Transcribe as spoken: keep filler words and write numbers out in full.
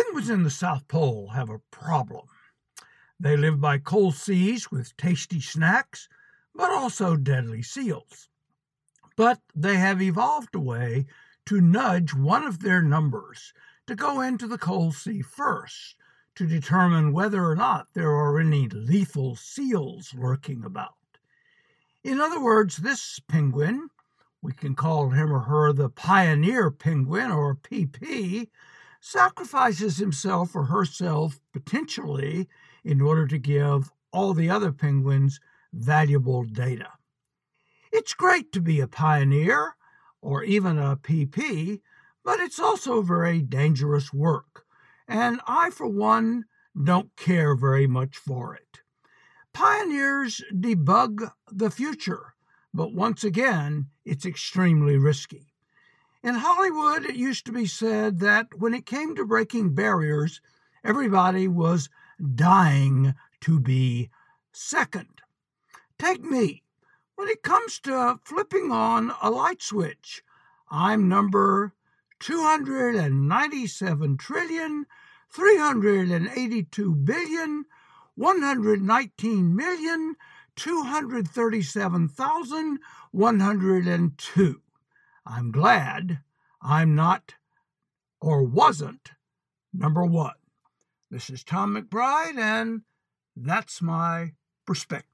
Penguins in the South Pole have a problem. They live by cold seas with tasty snacks, but also deadly seals. But they have evolved a way to nudge one of their numbers to go into the cold sea first to determine whether or not there are any lethal seals lurking about. In other words, this penguin, we can call him or her the pioneer penguin or P P, sacrifices himself or herself potentially in order to give all the other penguins valuable data. It's great to be a pioneer or even a P P, but it's also very dangerous work, and I, for one, don't care very much for it. Pioneers debug the future, but once again, it's extremely risky. In Hollywood, it used to be said that when it came to breaking barriers, everybody was dying to be second. Take me. When it comes to flipping on a light switch, I'm number two hundred ninety-seven trillion, three hundred eighty-two billion, one hundred nineteen million, two hundred thirty-seven thousand, one hundred two. I'm glad I'm not or wasn't number one. This is Tom McBride, and that's my perspective.